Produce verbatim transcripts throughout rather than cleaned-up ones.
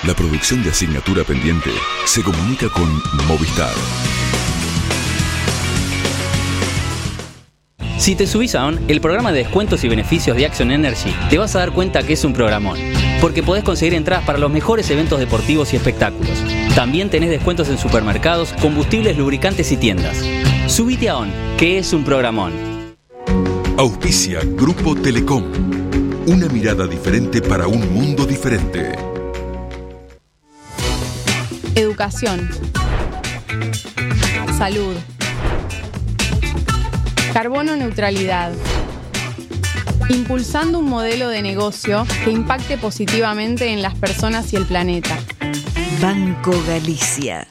La producción de Asignatura Pendiente se comunica con Movistar. Si te subís a ON, el programa de descuentos y beneficios de Action Energy, te vas a dar cuenta que es un programón, porque podés conseguir entradas para los mejores eventos deportivos y espectáculos. También tenés descuentos en supermercados, combustibles, lubricantes y tiendas. Subite a ON, que es un programón. Auspicia Grupo Telecom. Una mirada diferente para un mundo diferente. Educación. Salud. Carbono neutralidad. Impulsando un modelo de negocio que impacte positivamente en las personas y el planeta. Banco Galicia.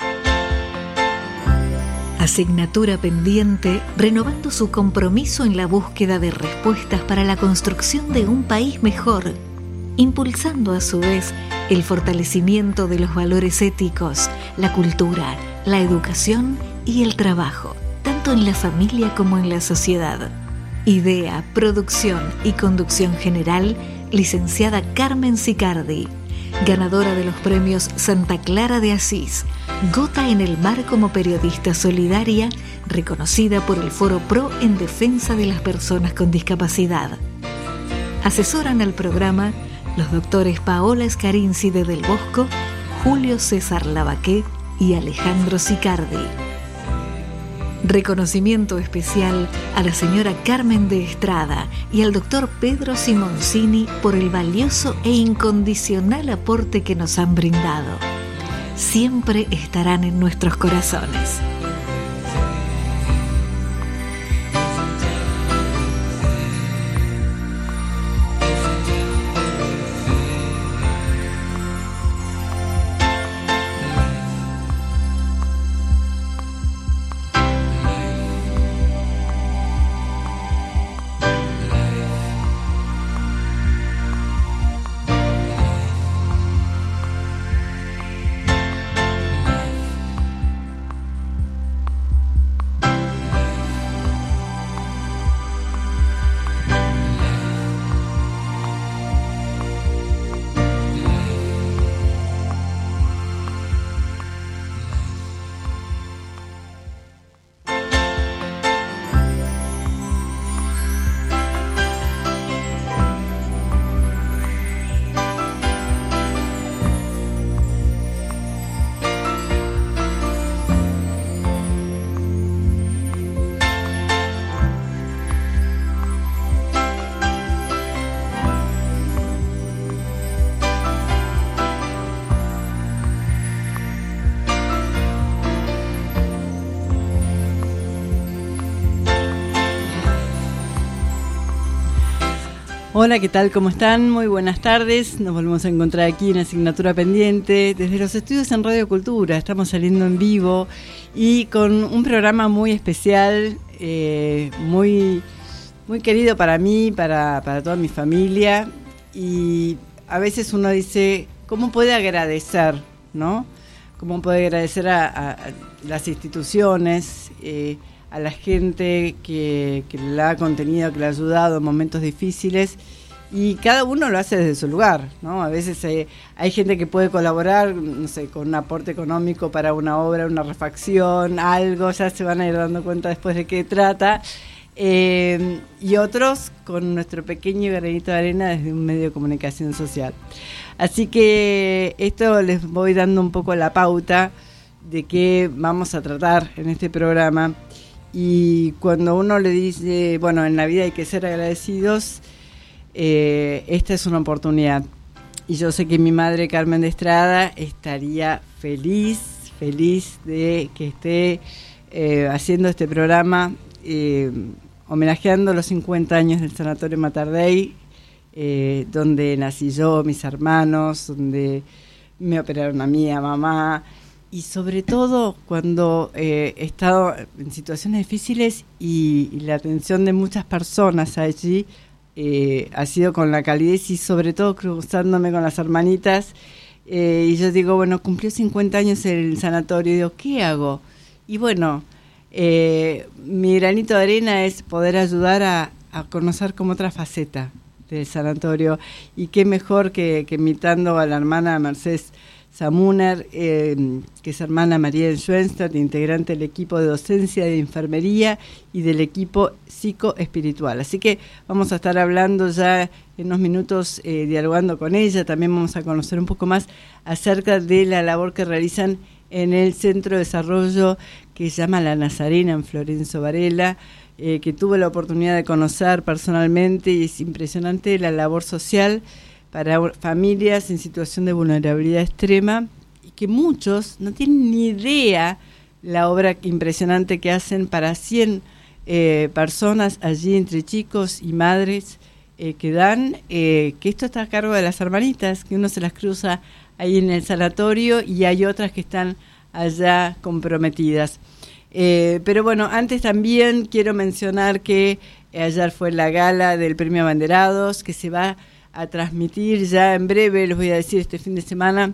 Asignatura pendiente, renovando su compromiso en la búsqueda de respuestas para la construcción de un país mejor, impulsando a su vez el fortalecimiento de los valores éticos, la cultura, la educación y el trabajo, tanto en la familia como en la sociedad. Idea, producción y conducción general, licenciada Carmen Sicardi, ganadora de los premios Santa Clara de Asís, Gota en el Mar como periodista solidaria, reconocida por el Foro Pro en defensa de las personas con discapacidad. Asesoran al programa los doctores Paola Scarinci de Del Bosco, Julio César Lavaqué y Alejandro Sicardi. Reconocimiento especial a la señora Carmen de Estrada y al doctor Pedro Simoncini por el valioso e incondicional aporte que nos han brindado. Siempre estarán en nuestros corazones. Hola, ¿qué tal? ¿Cómo están? Muy buenas tardes. Nos volvemos a encontrar aquí en Asignatura Pendiente desde los estudios en Radio Cultura. Estamos saliendo en vivo y con un programa muy especial, eh, muy, muy querido para mí, para, para toda mi familia. Y a veces uno dice, ¿cómo puede agradecer, no? ¿Cómo puede agradecer a, a, a las instituciones, eh, a la gente que, que le ha contenido, que le ha ayudado en momentos difíciles? Y cada uno lo hace desde su lugar, ¿no? A veces hay, hay gente que puede colaborar, no sé, con un aporte económico para una obra, una refacción, algo, ya se van a ir dando cuenta después de qué trata. Eh, y otros con nuestro pequeño granito de arena desde un medio de comunicación social. Así que esto les voy dando un poco la pauta de qué vamos a tratar en este programa. Y cuando uno le dice, bueno, en la vida hay que ser agradecidos, eh, esta es una oportunidad. Y yo sé que mi madre, Carmen de Estrada, estaría feliz, feliz de que esté eh, haciendo este programa, eh, homenajeando los cincuenta años del Sanatorio Mater Dei, eh, donde nací yo, mis hermanos, donde me operaron a mí, a mamá. Y sobre todo cuando eh, he estado en situaciones difíciles y, y la atención de muchas personas allí eh, ha sido con la calidez y sobre todo cruzándome con las hermanitas. Eh, y yo digo, bueno, cumplió cincuenta años el sanatorio y digo, ¿qué hago? Y bueno, eh, mi granito de arena es poder ayudar a, a conocer como otra faceta de del sanatorio. Y qué mejor que, que invitando a la hermana Mercedes Samuner, eh, que es hermana María de Schoenstatt, integrante del equipo de docencia de enfermería y del equipo psicoespiritual. Así que vamos a estar hablando ya en unos minutos, eh, dialogando con ella. También vamos a conocer un poco más acerca de la labor que realizan en el Centro de Desarrollo que se llama La Nazarena en Florencio Varela, eh, que tuve la oportunidad de conocer personalmente, y es impresionante la labor social para familias en situación de vulnerabilidad extrema, y que muchos no tienen ni idea la obra impresionante que hacen para cien eh, personas allí, entre chicos y madres, eh, que dan, eh, que esto está a cargo de las hermanitas, que uno se las cruza ahí en el sanatorio, y hay otras que están allá comprometidas. Eh, pero bueno, antes también quiero mencionar que eh, ayer fue la gala del Premio Abanderados, que se va a transmitir ya en breve, les voy a decir, este fin de semana,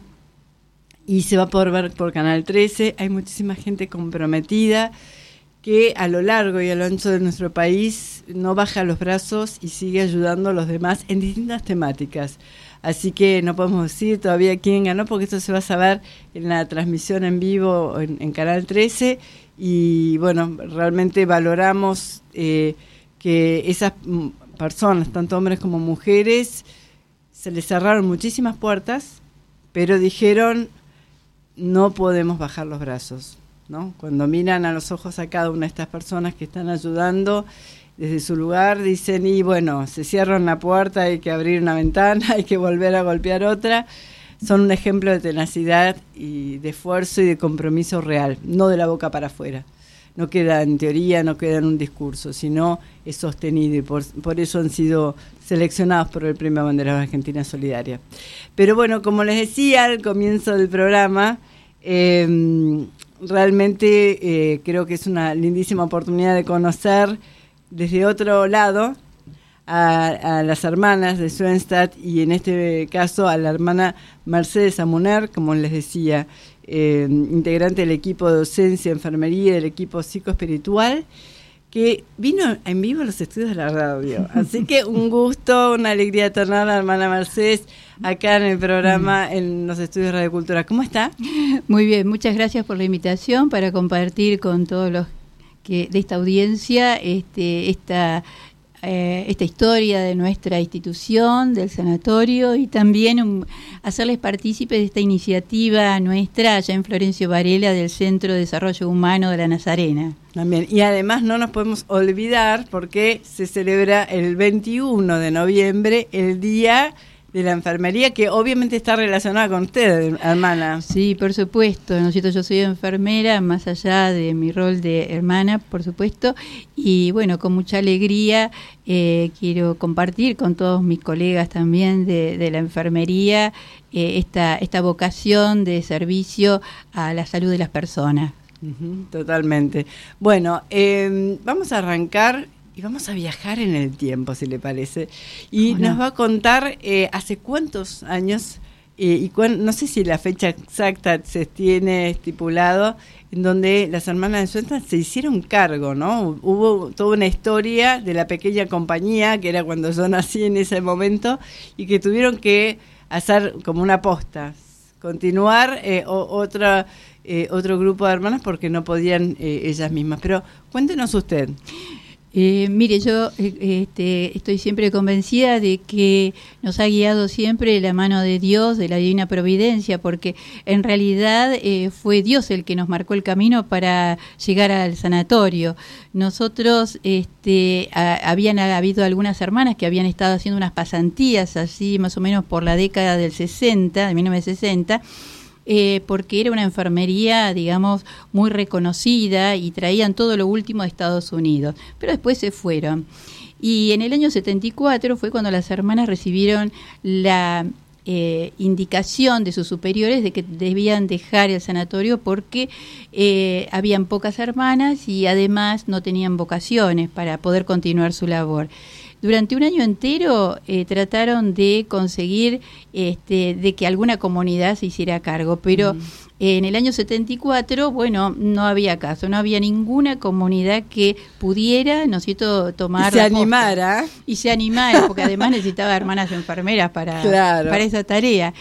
y se va a poder ver por Canal trece. Hay muchísima gente comprometida que a lo largo y a lo ancho de nuestro país no baja los brazos y sigue ayudando a los demás en distintas temáticas. Así que no podemos decir todavía quién ganó, porque esto se va a saber en la transmisión en vivo en, en Canal trece, y bueno, realmente valoramos eh, que esas personas, tanto hombres como mujeres, se les cerraron muchísimas puertas, pero dijeron, no podemos bajar los brazos, ¿no? Cuando miran a los ojos a cada una de estas personas que están ayudando desde su lugar, dicen, y bueno, se cierran la puerta, hay que abrir una ventana, hay que volver a golpear otra. Son un ejemplo de tenacidad y de esfuerzo y de compromiso real, no de la boca para afuera. No queda en teoría, no queda en un discurso, sino es sostenido, y por, por eso han sido seleccionados por el Premio Abanderado Argentina Solidaria. Pero bueno, como les decía al comienzo del programa, eh, realmente eh, creo que es una lindísima oportunidad de conocer desde otro lado a, a las hermanas de Schoenstatt, y en este caso a la hermana Mercedes Samuner, como les decía, Eh, integrante del equipo de docencia, enfermería y del equipo psicoespiritual, que vino en vivo a los estudios de la radio. Así que un gusto, una alegría tener a la hermana Mercedes acá en el programa, en los estudios de Radio Cultura. ¿Cómo está? Muy bien, muchas gracias por la invitación para compartir con todos los que de esta audiencia este, esta Eh, esta historia de nuestra institución, del sanatorio, y también um, hacerles partícipes de esta iniciativa nuestra allá en Florencio Varela del Centro de Desarrollo Humano de la Nazarena. También, y además no nos podemos olvidar, porque se celebra el veintiuno de noviembre, el Día de la Enfermería, que obviamente está relacionada con usted, hermana. Sí, por supuesto. ¿No es cierto? Yo soy enfermera, más allá de mi rol de hermana, por supuesto, y bueno, con mucha alegría eh, quiero compartir con todos mis colegas también de, de la enfermería eh, esta, esta vocación de servicio a la salud de las personas. Uh-huh, totalmente. Bueno, eh, vamos a arrancar y vamos a viajar en el tiempo, si le parece. Y nos va a contar eh, hace cuántos años, eh, y cuán, no sé si la fecha exacta se tiene estipulado, en donde las hermanas de Schoenstatt se hicieron cargo, ¿no? Hubo toda una historia de la pequeña compañía, que era cuando yo nací en ese momento, y que tuvieron que hacer como una posta, continuar eh, o, otra, eh, otro grupo de hermanas, porque no podían eh, ellas mismas. Pero cuéntenos usted. Eh, mire, yo eh, este, estoy siempre convencida de que nos ha guiado siempre la mano de Dios, de la divina providencia, porque en realidad eh, fue Dios el que nos marcó el camino para llegar al sanatorio. Nosotros, este, a, habían habido algunas hermanas que habían estado haciendo unas pasantías así más o menos por la década del sesenta, de mil novecientos sesenta, Eh, porque era una enfermería, digamos, muy reconocida y traían todo lo último de Estados Unidos, pero después se fueron. Y en el año setenta y cuatro fue cuando las hermanas recibieron la eh, indicación de sus superiores de que debían dejar el sanatorio porque eh, habían pocas hermanas y además no tenían vocaciones para poder continuar su labor. durante un año entero eh, trataron de conseguir este, de que alguna comunidad se hiciera cargo, pero mm. en el año setenta y cuatro, bueno, no había caso, no había ninguna comunidad que pudiera, ¿no es cierto?, tomar... Y se animara. Y se animara, porque además necesitaba hermanas enfermeras para, claro. para esa tarea.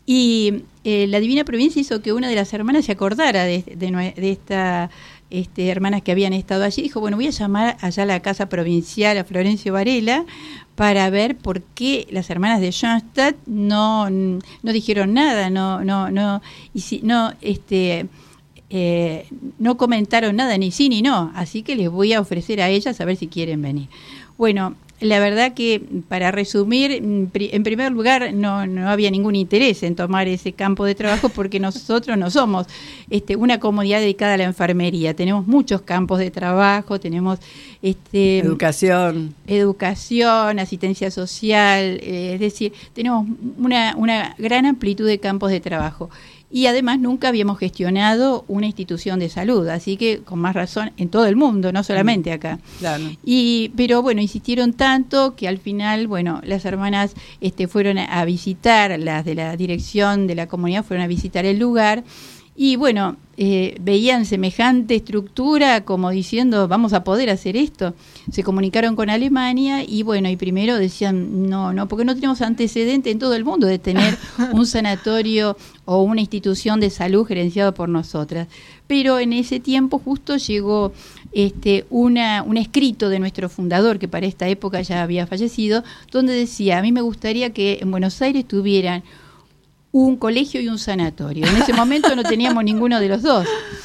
Y eh, la Divina Providencia hizo que una de las hermanas se acordara de, de, de esta... Este, hermanas que habían estado allí, dijo, bueno, voy a llamar allá a la Casa Provincial, a Florencio Varela, para ver por qué las hermanas de Schoenstatt no, no dijeron nada, no, no, no, y si, no, este, eh, no comentaron nada, ni sí ni no, así que les voy a ofrecer a ellas a ver si quieren venir. Bueno, la verdad que, para resumir, en primer lugar, no, no había ningún interés en tomar ese campo de trabajo porque nosotros no somos este, una comunidad dedicada a la enfermería. Tenemos muchos campos de trabajo, tenemos... este Educación. Educación, asistencia social, eh, es decir, tenemos una, una gran amplitud de campos de trabajo. Y además nunca habíamos gestionado una institución de salud, así que con más razón en todo el mundo, no solamente acá. Claro. Y pero bueno, insistieron tanto que al final, bueno, las hermanas este, fueron a visitar, las de la dirección de la comunidad fueron a visitar el lugar. Y bueno, eh, veían semejante estructura como diciendo, vamos a poder hacer esto. Se comunicaron con Alemania y bueno, y primero decían, no, no, porque no tenemos antecedente en todo el mundo de tener un sanatorio o una institución de salud gerenciado por nosotras. Pero en ese tiempo justo llegó este, una, un escrito de nuestro fundador, que para esta época ya había fallecido, donde decía, a mí me gustaría que en Buenos Aires tuvieran un colegio y un sanatorio. En ese momento no teníamos ninguno de los dos.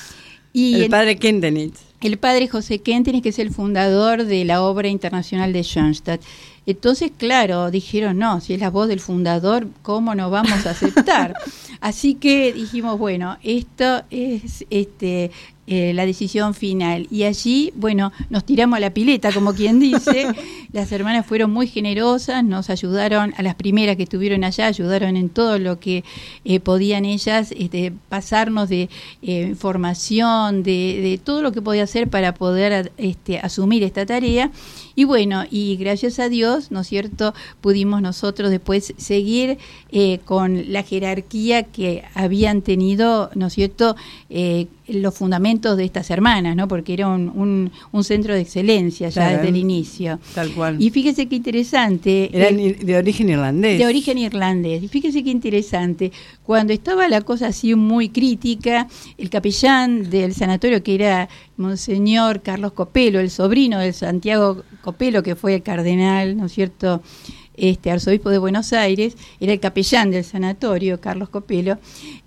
Y el, el padre Kentenich. El padre José Kentenich, que es el fundador de la Obra Internacional de Schoenstatt. Entonces, claro, dijeron, no, si es la voz del fundador, ¿cómo no vamos a aceptar? Así que dijimos, bueno, esto es este eh, la decisión final. Y allí, bueno, nos tiramos a la pileta, como quien dice. Las hermanas fueron muy generosas, nos ayudaron, a las primeras que estuvieron allá, ayudaron en todo lo que eh, podían ellas este, pasarnos de eh, información, de, de todo lo que podía hacer para poder este, asumir esta tarea. Y bueno, y gracias a Dios, ¿no es cierto?, pudimos nosotros después seguir eh, con la jerarquía que habían tenido, ¿no es cierto?, eh, los fundamentos de estas hermanas, ¿no?, porque era un, un, un centro de excelencia ya claro, desde el inicio. Tal cual. Y fíjese qué interesante. Eran eh, de origen irlandés. De origen irlandés. Y fíjese qué interesante. Cuando estaba la cosa así muy crítica, el capellán del sanatorio, que era Monseñor Carlos Copelo, el sobrino del Santiago Copelo, que fue el cardenal, ¿no es cierto?, este arzobispo de Buenos Aires, era el capellán del sanatorio, Carlos Copelo,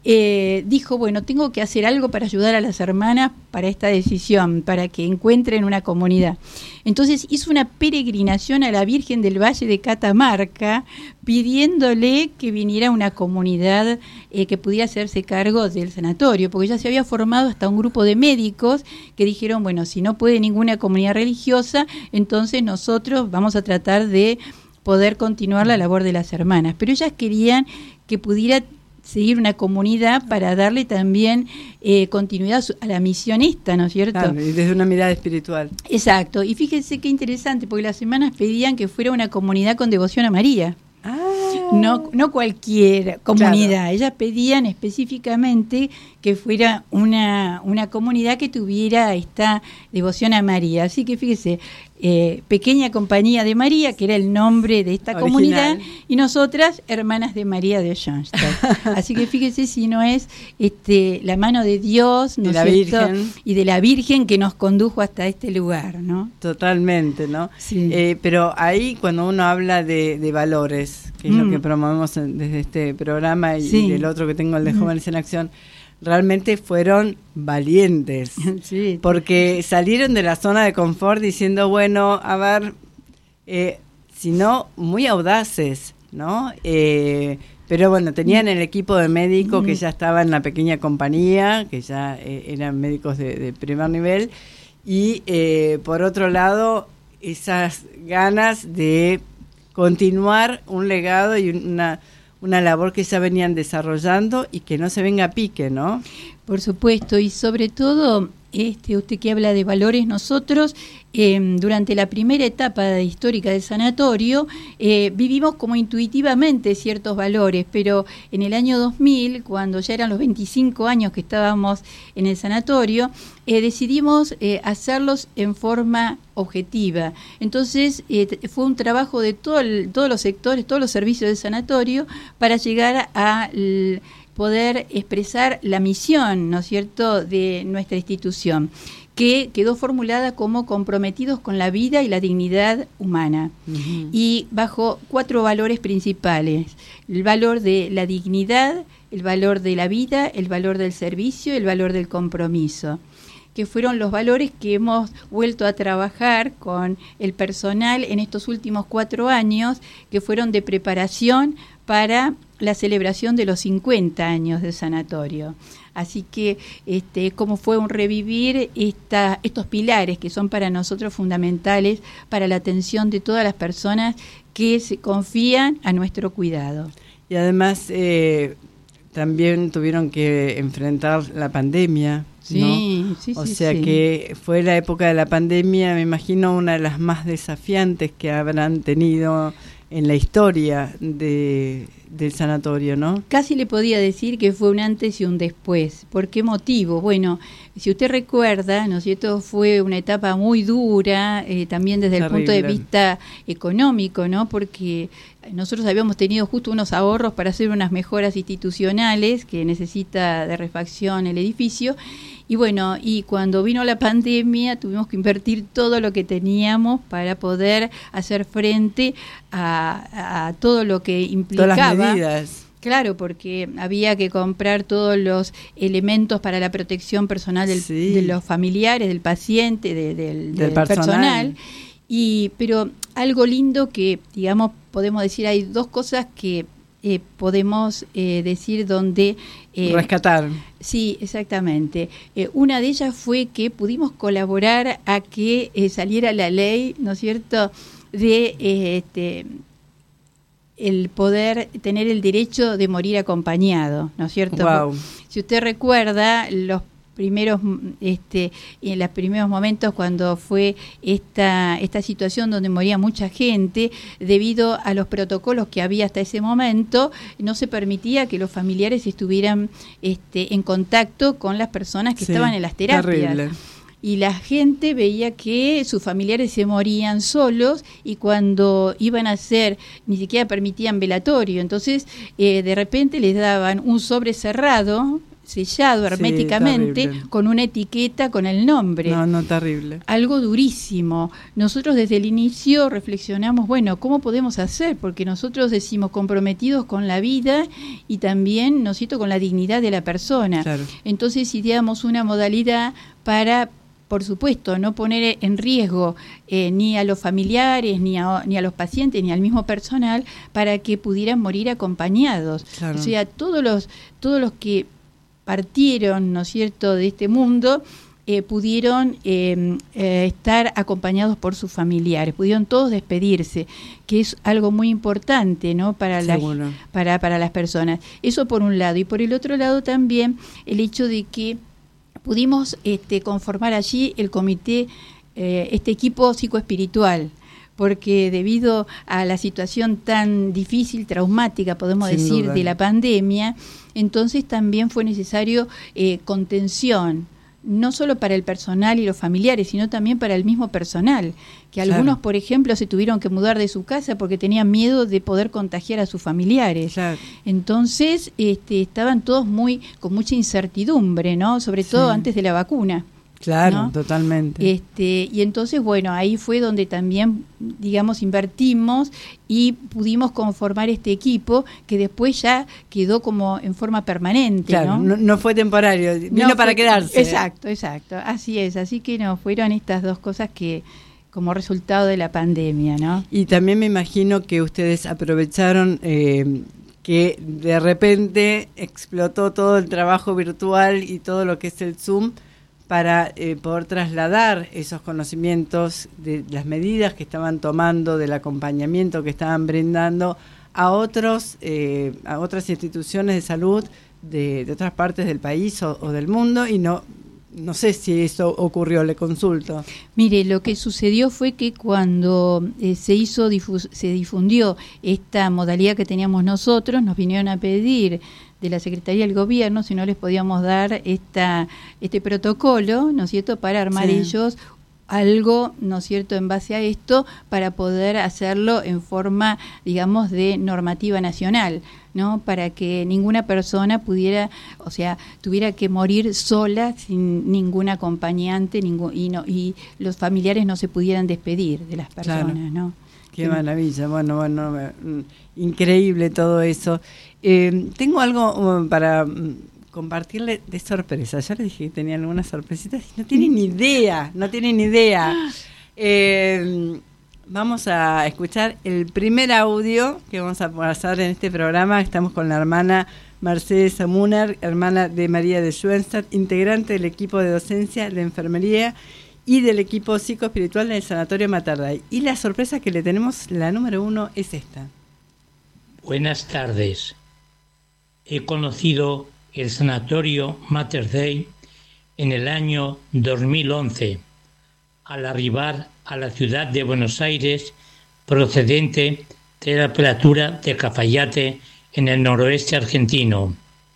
eh, dijo, bueno, tengo que hacer algo para ayudar a las hermanas para esta decisión, para que encuentren una comunidad. Entonces hizo una peregrinación a la Virgen del Valle de Catamarca, pidiéndole que viniera una comunidad eh, que pudiera hacerse cargo del sanatorio, porque ya se había formado hasta un grupo de médicos que dijeron, bueno, si no puede ninguna comunidad religiosa, entonces nosotros vamos a tratar de poder continuar la labor de las hermanas, pero ellas querían que pudiera seguir una comunidad para darle también eh, continuidad a la misión esta, ¿no es cierto? Claro, y desde una mirada espiritual. Exacto, y fíjense qué interesante, porque las hermanas pedían que fuera una comunidad con devoción a María. Ah. No, no cualquier comunidad, claro. Ellas pedían específicamente que fuera una, una comunidad que tuviera esta devoción a María. Así que fíjese, eh, Pequeña Compañía de María, que era el nombre de esta Original. Comunidad, y nosotras, Hermanas de María de Schoenstatt. Así que fíjese si no es este, la mano de Dios, ¿no de es la cierto? Virgen. Y de la Virgen que nos condujo hasta este lugar, ¿no? Totalmente, ¿no? Sí. Eh, pero ahí cuando uno habla de, de valores, que es mm. lo que promovemos en, desde este programa y, sí. y del otro que tengo, el de Jóvenes en Acción, realmente fueron valientes, sí. porque salieron de la zona de confort diciendo, bueno, a ver, eh, sino muy audaces, ¿no? Eh, pero bueno, tenían el equipo de médicos que ya estaba en la Pequeña Compañía, que ya eh, eran médicos de, de primer nivel, y eh, por otro lado, esas ganas de continuar un legado y una... una labor que ya venían desarrollando y que no se venga a pique, ¿no? Por supuesto, y sobre todo este, usted que habla de valores, nosotros eh, durante la primera etapa histórica del sanatorio eh, vivimos como intuitivamente ciertos valores, pero en el año dos mil, cuando ya eran los veinticinco años que estábamos en el sanatorio, eh, decidimos eh, hacerlos en forma objetiva. Entonces eh, fue un trabajo de todo el, todos los sectores, todos los servicios del sanatorio para llegar a l, poder expresar la misión, ¿no es cierto?, de nuestra institución, que quedó formulada como comprometidos con la vida y la dignidad humana, uh-huh. y bajo cuatro valores principales: el valor de la dignidad, el valor de la vida, el valor del servicio y el valor del compromiso, que fueron los valores que hemos vuelto a trabajar con el personal en estos últimos cuatro años, que fueron de preparación para la celebración de los cincuenta años del sanatorio. Así que este, como fue un revivir esta, estos pilares que son para nosotros fundamentales para la atención de todas las personas que se confían a nuestro cuidado. Y además eh, también tuvieron que enfrentar la pandemia, sí, ¿no? Sí, o sí, sea sí. que fue la época de la pandemia, me imagino, una de las más desafiantes que habrán tenido en la historia de, del sanatorio, ¿no? Casi le podía decir que fue un antes y un después. ¿Por qué motivo? Bueno, si usted recuerda, ¿no es cierto?, fue una etapa muy dura, eh, también desde Terrible. el punto de vista económico, ¿no? Porque nosotros habíamos tenido justo unos ahorros para hacer unas mejoras institucionales que necesita de refacción el edificio. Y bueno, y cuando vino la pandemia tuvimos que invertir todo lo que teníamos para poder hacer frente a, a todo lo que implicaba. Todas las medidas. Claro, porque había que comprar todos los elementos para la protección personal del, sí. de los familiares, del paciente, de, del, del, del personal. personal. Y, pero algo lindo que, digamos, podemos decir, hay dos cosas que eh, podemos eh, decir donde... Eh, Rescatar. Sí, exactamente. Eh, una de ellas fue que pudimos colaborar a que eh, saliera la ley, ¿no es cierto?, de eh, este, el poder tener el derecho de morir acompañado, ¿no es cierto? Wow. Si usted recuerda, los primeros este en los primeros momentos cuando fue esta esta situación donde moría mucha gente, debido a los protocolos que había hasta ese momento, no se permitía que los familiares estuvieran este en contacto con las personas que sí, estaban en las terapias. Terrible. Y la gente veía que sus familiares se morían solos, y cuando iban a hacer, ni siquiera permitían velatorio. Entonces, eh, de repente les daban un sobre cerrado, sellado herméticamente, sí, con una etiqueta con el nombre. No, no, terrible. Algo durísimo. Nosotros desde el inicio reflexionamos, bueno, ¿cómo podemos hacer? Porque nosotros decimos comprometidos con la vida y también, ¿no es cierto?, con la dignidad de la persona. Claro. Entonces ideamos una modalidad para, por supuesto, no poner en riesgo eh, ni a los familiares, ni a, ni a los pacientes, ni al mismo personal, para que pudieran morir acompañados. Claro. O sea, todos los, todos los que partieron, ¿no es cierto?, de este mundo, eh, pudieron eh, eh, estar acompañados por sus familiares, pudieron todos despedirse, que es algo muy importante, ¿no?, para las, para, para las personas. Eso por un lado. Y por el otro lado también el hecho de que pudimos este, conformar allí el comité, eh, este equipo psicoespiritual, porque debido a la situación tan difícil, traumática, podemos Sin decir, duda. de la pandemia, entonces también fue necesario eh, contención, no solo para el personal y los familiares, sino también para el mismo personal, que claro. algunos, por ejemplo, se tuvieron que mudar de su casa porque tenían miedo de poder contagiar a sus familiares. Claro. Entonces, este, estaban todos muy con mucha incertidumbre, ¿no? Sobre todo sí. antes de la vacuna. Claro, ¿no? Totalmente. Este, y entonces, bueno, ahí fue donde también, digamos, invertimos y pudimos conformar este equipo que después ya quedó como en forma permanente. Claro, no, no, no fue temporario, vino no para fue, quedarse. Exacto, exacto, así es. Así que no, fueron estas dos cosas que como resultado de la pandemia, ¿no? Y también me imagino que ustedes aprovecharon eh, que de repente explotó todo el trabajo virtual y todo lo que es el Zoom, para eh, poder trasladar esos conocimientos de las medidas que estaban tomando, del acompañamiento que estaban brindando a otros eh, a otras instituciones de salud de, de otras partes del país o, o del mundo, y no no sé si eso ocurrió, le consulto. Mire, lo que sucedió fue que cuando eh, se hizo difus- se difundió esta modalidad que teníamos nosotros, nos vinieron a pedir de la Secretaría del Gobierno si no les podíamos dar esta este protocolo, ¿no es cierto?, para armar sí. ellos algo, ¿no es cierto?, en base a esto, para poder hacerlo en forma, digamos, de normativa nacional, ¿no?, para que ninguna persona pudiera, o sea, tuviera que morir sola sin ningún acompañante, ningún, y, no, y los familiares no se pudieran despedir de las personas, claro. ¿no? Qué sí. maravilla, bueno, bueno, increíble todo eso. Eh, tengo algo um, para um, compartirle de sorpresa. Ya le dije que tenía algunas sorpresitas y no tienen ni idea, no tienen ni idea. Eh, vamos a escuchar el primer audio que vamos a pasar en este programa. Estamos con la hermana Mercedes Amunar, hermana de María de Schoenstatt, integrante del equipo de docencia de enfermería y del equipo psicoespiritual del Sanatorio Mater Dei. Y la sorpresa que le tenemos, la número uno, es esta. Buenas tardes. He conocido el Sanatorio Mater Dei en el año dos mil once, al arribar a la ciudad de Buenos Aires, procedente de la prelatura de Cafayate, en el noroeste argentino.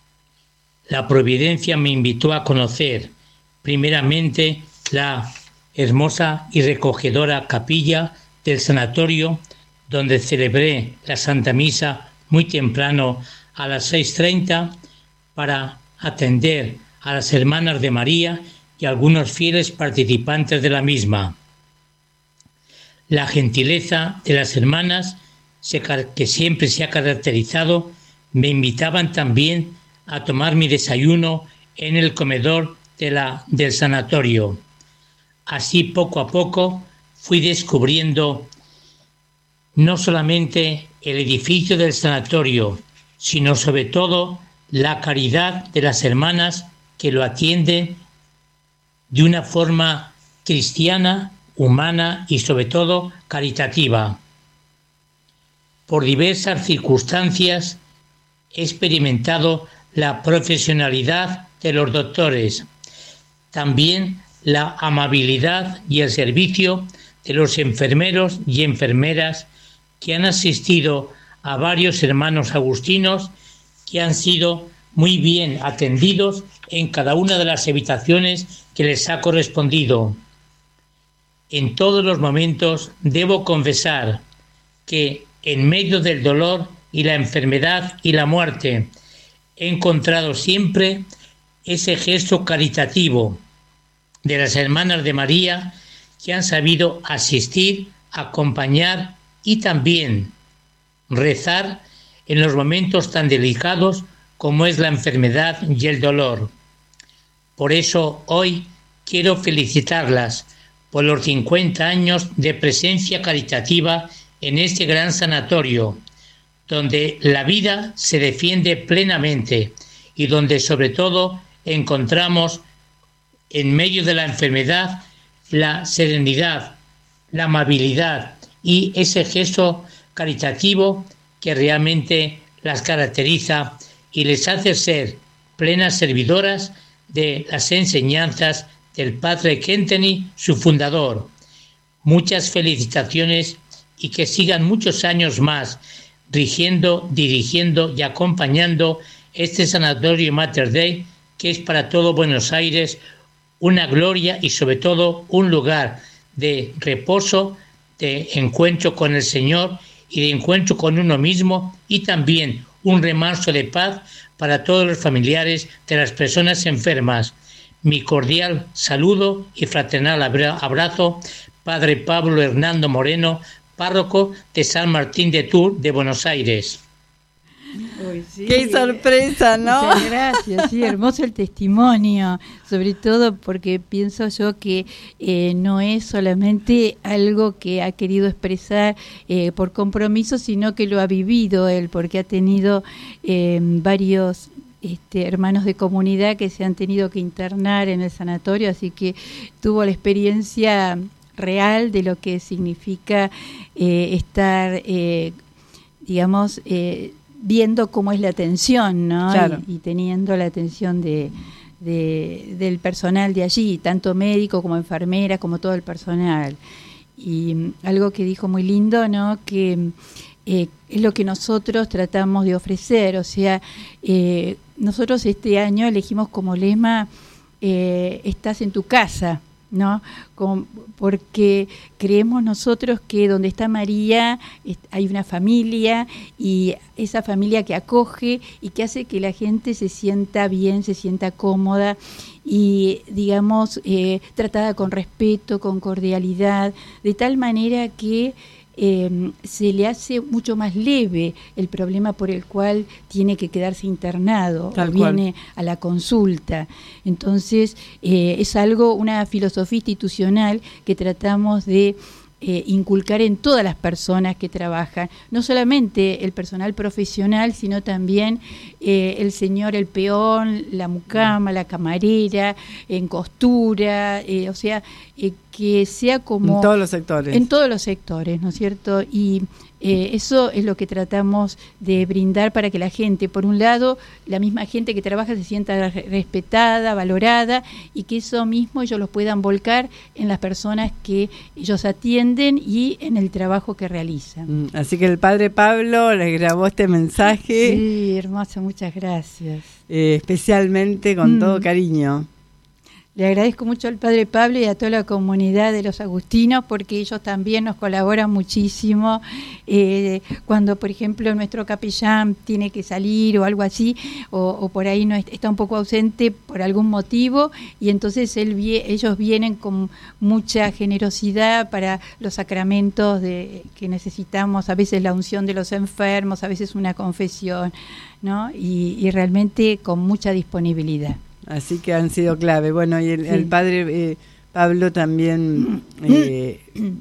La providencia me invitó a conocer, primeramente, la hermosa y recogedora capilla del sanatorio, donde celebré la Santa Misa muy temprano a las seis treinta para atender a las hermanas de María y algunos fieles participantes de la misma. La gentileza de las hermanas, que siempre se ha caracterizado, me invitaban también a tomar mi desayuno en el comedor de la, del sanatorio. Así, poco a poco, fui descubriendo no solamente el edificio del sanatorio, sino sobre todo la caridad de las hermanas que lo atienden de una forma cristiana, humana y sobre todo caritativa. Por diversas circunstancias he experimentado la profesionalidad de los doctores, también la amabilidad y el servicio de los enfermeros y enfermeras que han asistido a varios hermanos agustinos que han sido muy bien atendidos en cada una de las habitaciones que les ha correspondido. En todos los momentos debo confesar que en medio del dolor y la enfermedad y la muerte he encontrado siempre ese gesto caritativo de las hermanas de María que han sabido asistir, acompañar y también rezar en los momentos tan delicados como es la enfermedad y el dolor. Por eso hoy quiero felicitarlas por los cincuenta años de presencia caritativa en este gran sanatorio, donde la vida se defiende plenamente y donde sobre todo encontramos en medio de la enfermedad la serenidad, la amabilidad y ese gesto caritativo que realmente las caracteriza y les hace ser plenas servidoras de las enseñanzas del padre Kentenny, su fundador. Muchas felicitaciones y que sigan muchos años más rigiendo, dirigiendo y acompañando este sanatorio Mater Dei, que es para todo Buenos Aires una gloria y sobre todo un lugar de reposo, de encuentro con el Señor y de encuentro con uno mismo, y también un remanso de paz para todos los familiares de las personas enfermas. Mi cordial saludo y fraternal abrazo, Padre Pablo Hernando Moreno, párroco de San Martín de Tours de Buenos Aires. Uy, sí. ¡Qué sorpresa!, ¿no? Muchas gracias, sí, hermoso el testimonio, sobre todo porque pienso yo que eh, no es solamente algo que ha querido expresar eh, por compromiso, sino que lo ha vivido él, porque ha tenido eh, varios este, hermanos de comunidad que se han tenido que internar en el sanatorio, así que tuvo la experiencia real de lo que significa eh, estar, eh, digamos, eh, viendo cómo es la atención, ¿no? Claro. Y, y teniendo la atención de, de, del personal de allí, tanto médico como enfermera, como todo el personal. Y um, algo que dijo muy lindo, ¿no? Que eh, es lo que nosotros tratamos de ofrecer, o sea, eh, nosotros este año elegimos como lema eh, estás en tu casa, ¿no? Como, porque creemos nosotros que donde está María hay una familia, y esa familia que acoge y que hace que la gente se sienta bien, se sienta cómoda y, digamos, eh, tratada con respeto, con cordialidad, de tal manera que Eh, se le hace mucho más leve el problema por el cual tiene que quedarse internado Tal o viene cual. a la consulta. Entonces, eh, es algo, una filosofía institucional que tratamos de eh, inculcar en todas las personas que trabajan, no solamente el personal profesional, sino también eh, el señor, el peón, la mucama, la camarera, en costura, eh, o sea, eh, que sea como... En todos los sectores. En todos los sectores, ¿no es cierto? Y eh, eso es lo que tratamos de brindar para que la gente, por un lado, la misma gente que trabaja se sienta respetada, valorada, y que eso mismo ellos lo puedan volcar en las personas que ellos atienden y en el trabajo que realizan. Así que el padre Pablo les grabó este mensaje. Sí, hermoso, muchas gracias. Eh, especialmente con mm. todo cariño. Le agradezco mucho al padre Pablo y a toda la comunidad de los agustinos, porque ellos también nos colaboran muchísimo. Eh, cuando, por ejemplo, nuestro capellán tiene que salir o algo así, o, o por ahí no está un poco ausente por algún motivo, y entonces él, ellos vienen con mucha generosidad para los sacramentos de, que necesitamos, a veces la unción de los enfermos, a veces una confesión, ¿no? Y, y realmente con mucha disponibilidad. Así que han sido clave. Bueno, y el, sí. el padre eh, Pablo también, eh,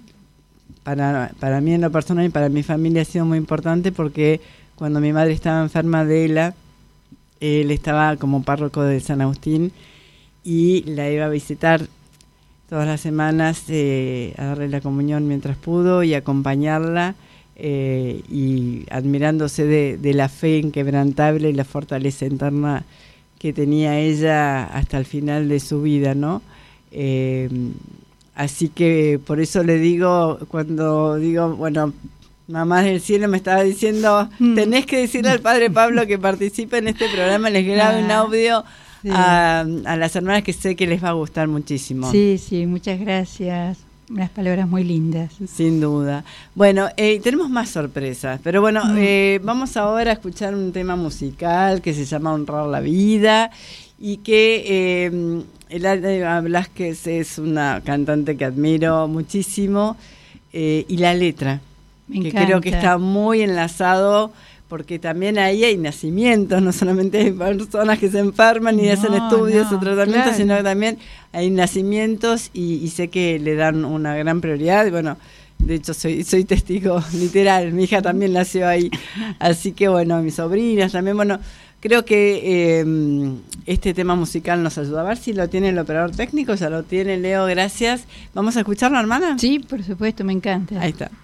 para, para mí en lo personal y para mi familia ha sido muy importante, porque cuando mi madre estaba enferma de ELA, él estaba como párroco de San Agustín y la iba a visitar todas las semanas, eh, a darle la comunión mientras pudo y acompañarla, eh, y admirándose de, de la fe inquebrantable y la fortaleza interna que tenía ella hasta el final de su vida, ¿no? Eh, así que por eso le digo, cuando digo, bueno, mamá del cielo me estaba diciendo, mm. tenés que decirle al padre Pablo que participe en este programa, les grabe ah, un audio sí. a, a las hermanas, que sé que les va a gustar muchísimo. Sí, sí, muchas gracias. Unas palabras muy lindas. Sin duda. Bueno, eh, tenemos más sorpresas, pero bueno, mm. eh, vamos ahora a escuchar un tema musical que se llama Honrar la Vida, y que eh, Eladia Blasquez es una cantante que admiro muchísimo, eh, y la letra, Me que encanta. Creo que está muy enlazado, porque también ahí hay nacimientos, no solamente hay personas que se enferman y no, hacen estudios no, o tratamientos, claro. sino que también hay nacimientos, y, y sé que le dan una gran prioridad. Y bueno, de hecho soy soy testigo literal, mi hija también nació ahí, así que bueno, mis sobrinas también, bueno, creo que eh, este tema musical nos ayuda. A ver si lo tiene el operador técnico. Ya lo tiene, Leo, gracias. ¿Vamos a escucharlo, hermana? Sí, por supuesto, me encanta. Ahí está.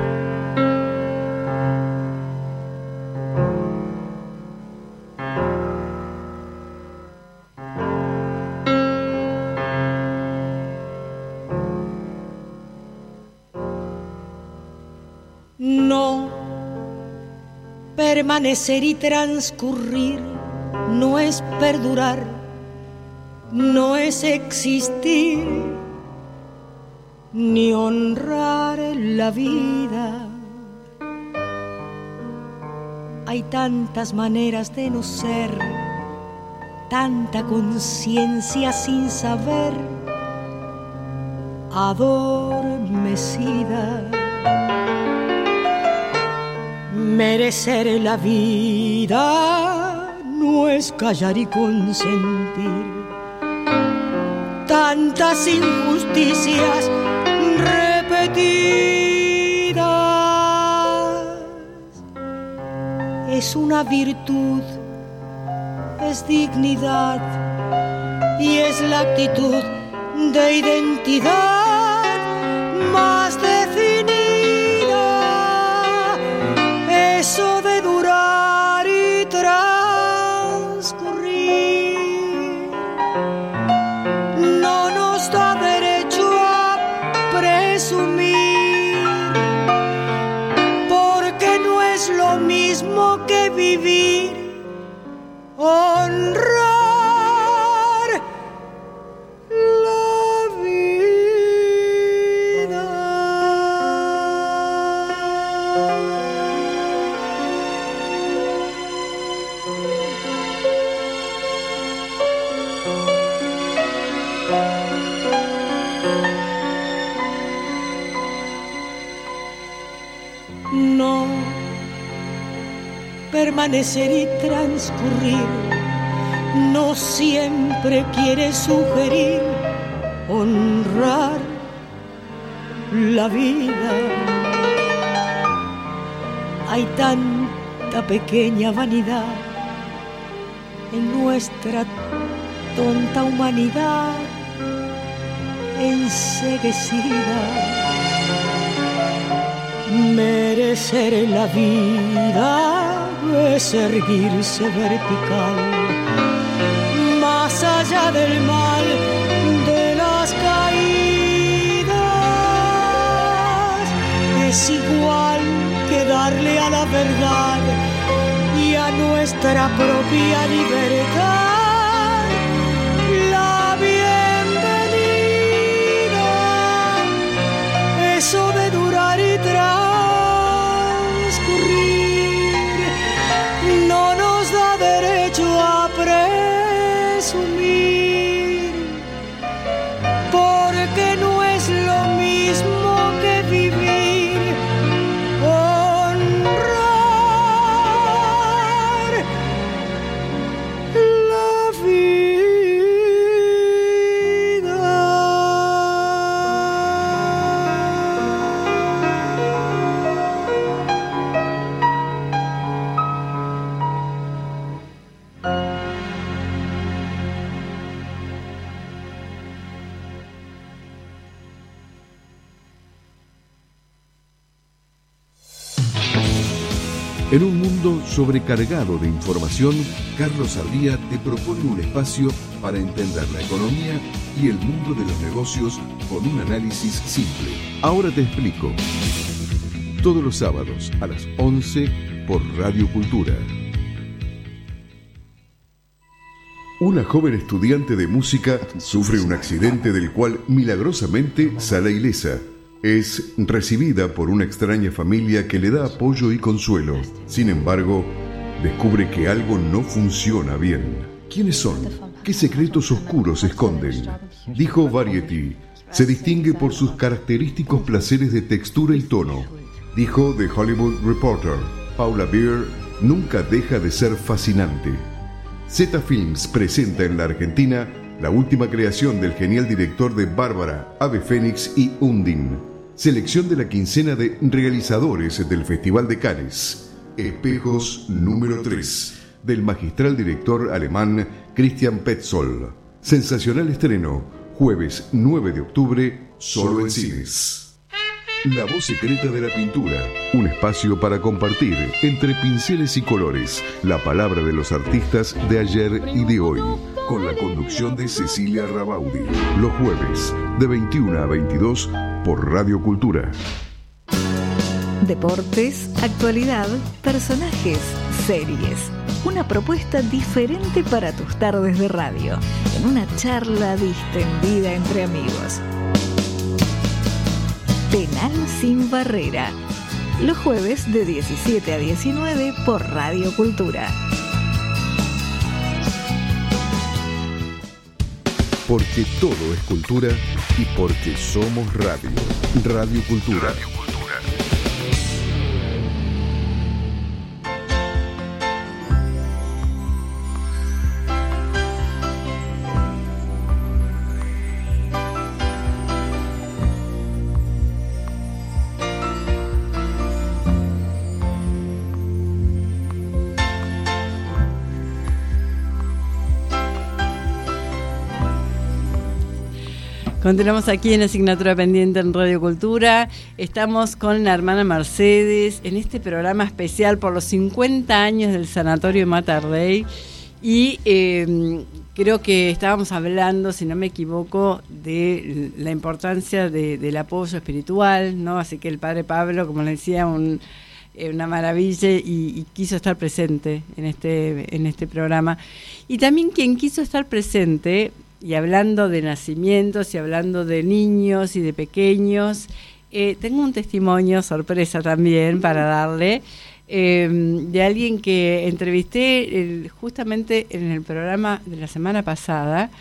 No, permanecer y transcurrir no es perdurar, no es existir, ni honrar la vida. Hay tantas maneras de no ser, tanta conciencia sin saber, adormecida. Merecer la vida no es callar y consentir tantas injusticias repetidas. Es una virtud, es dignidad y es la actitud de identidad más definida. Eso de durar y transcurrir No permanecer y transcurrir no siempre quiere sugerir honrar la vida. Hay tanta pequeña vanidad en nuestra tonta humanidad enceguecida. Merecer la vida es erguirse vertical, más allá del mal de las caídas. Es igual que darle a la verdad y a nuestra propia libertad la bienvenida. Eso de durar y transcurrir no nos da derecho a presumir, porque no es lo mismo que vivir. Honrar la vida. En un mundo sobrecargado de información, Carlos Ardía te propone un espacio para entender la economía y el mundo de los negocios con un análisis simple. Ahora te explico. Todos los sábados a las once por Radio Cultura. Una joven estudiante de música sufre un accidente del cual milagrosamente sale ilesa. Es recibida por una extraña familia que le da apoyo y consuelo. Sin embargo, descubre que algo no funciona bien. ¿Quiénes son? ¿Qué secretos oscuros esconden? Dijo Variety. Se distingue por sus característicos placeres de textura y tono. Dijo The Hollywood Reporter. Paula Beer nunca deja de ser fascinante. Zeta Films presenta en la Argentina la última creación del genial director de Bárbara, Ave Fénix y Undine. Selección de la quincena de realizadores del Festival de Cannes. Espejos número tres, del magistral director alemán Christian Petzold. Sensacional estreno, jueves nueve de octubre, solo en cines. La voz secreta de la pintura, un espacio para compartir, entre pinceles y colores, la palabra de los artistas de ayer y de hoy, con la conducción de Cecilia Rabaudi, los jueves, de veintiuna a veintidós, por Radio Cultura. Deportes, actualidad, personajes, series. Una propuesta diferente para tus tardes de radio, en una charla distendida entre amigos. Penal sin barrera, los jueves de diecisiete a diecinueve por Radio Cultura. Porque todo es cultura y porque somos radio. Radio Cultura. Radio Cultura. Continuamos aquí en Asignatura Pendiente en Radio Cultura. Estamos con la hermana Mercedes en este programa especial por los cincuenta años del Sanatorio Mater Dei. Y eh, creo que estábamos hablando, si no me equivoco, de la importancia de, del apoyo espiritual, ¿no? Así que el padre Pablo, como le decía, un, una maravilla y, y quiso estar presente en este, en este programa. Y también quien quiso estar presente, y hablando de nacimientos y hablando de niños y de pequeños, eh, tengo un testimonio sorpresa también para darle, eh, de alguien que entrevisté eh, justamente en el programa de la semana pasada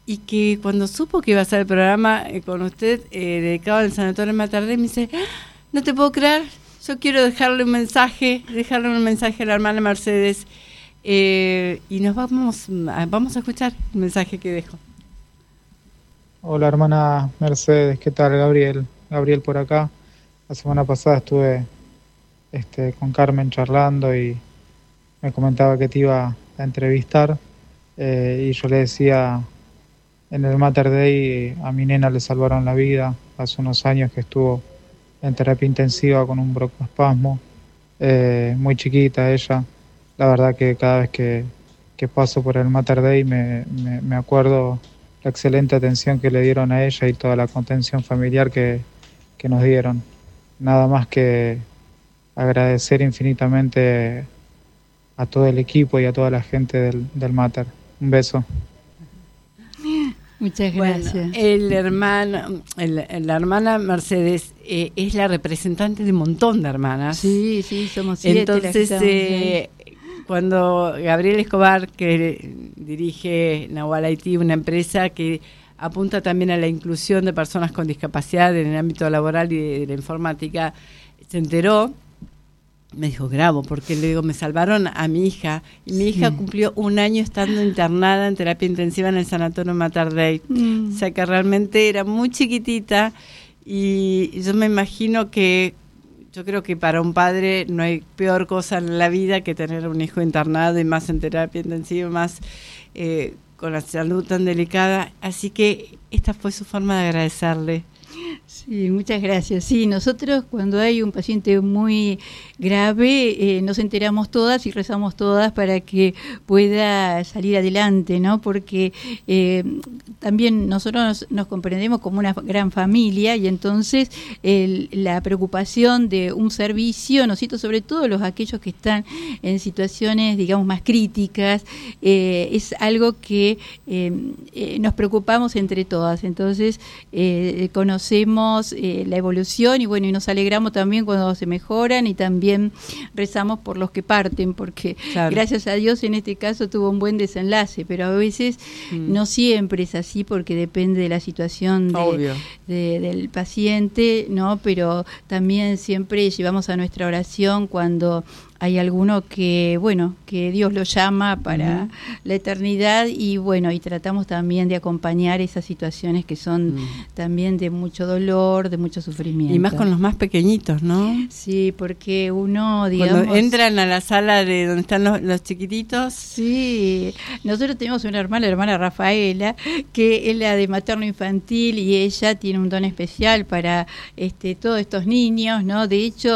y que cuando supo que iba a hacer el programa eh, con usted, eh, dedicado al Sanatorio Mater Dei, me dice, ¡Ah! No te puedo creer, yo quiero dejarle un mensaje, dejarle un mensaje a la hermana Mercedes, eh, y nos vamos, vamos a escuchar el mensaje que dejó. Hola hermana Mercedes, ¿qué tal? Gabriel, Gabriel por acá. La semana pasada estuve este, con Carmen charlando y me comentaba que te iba a entrevistar, eh, y yo le decía, en el Mater Dei a mi nena le salvaron la vida hace unos años que estuvo en terapia intensiva con un broncoespasmo, eh, muy chiquita ella. La verdad que cada vez que, que paso por el Mater Dei me, me, me acuerdo la excelente atención que le dieron a ella y toda la contención familiar que, que nos dieron. Nada más que agradecer infinitamente a todo el equipo y a toda la gente del, del Mater. Un beso. Muchas gracias. Bueno, el hermano, el, la hermana Mercedes eh, es la representante de un montón de hermanas. Sí, sí, somos siete. Entonces, eh, cuando Gabriel Escobar, que dirige Nahual Haití, una empresa que apunta también a la inclusión de personas con discapacidad en el ámbito laboral y de, de la informática, se enteró, me dijo, grabo, porque le digo, me salvaron a mi hija, y mi sí. hija cumplió un año estando internada en terapia intensiva en el Sanatorio Mater Dei, mm. o sea que realmente era muy chiquitita, y yo me imagino que, yo creo que para un padre no hay peor cosa en la vida que tener un hijo internado, y más en terapia intensiva, más eh, con la salud tan delicada, así que esta fue su forma de agradecerle. Sí, muchas gracias. Sí, nosotros cuando hay un paciente muy grave eh, nos enteramos todas y rezamos todas para que pueda salir adelante, ¿no? Porque eh, también nosotros nos, nos comprendemos como una gran familia y entonces el, la preocupación de un servicio, nosotros sobre todo los aquellos que están en situaciones, digamos, más críticas, eh, es algo que eh, eh, nos preocupamos entre todas. Entonces eh, conocemos Eh, la evolución y bueno, y nos alegramos también cuando se mejoran y también rezamos por los que parten, porque claro, gracias a Dios en este caso tuvo un buen desenlace, pero a veces mm. no siempre es así porque depende de la situación de, de, del paciente, ¿no? Pero también siempre llevamos a nuestra oración cuando hay alguno que, bueno, que Dios lo llama para uh-huh. la eternidad y bueno, y tratamos también de acompañar esas situaciones que son uh-huh. también de mucho dolor, de mucho sufrimiento. Y más con los más pequeñitos, ¿no? Sí, porque uno, digamos... Cuando entran a la sala de donde están los, los chiquititos. Sí, nosotros tenemos una hermana, la hermana Rafaela, que es la de materno infantil y ella tiene un don especial para este todos estos niños, ¿no? De hecho,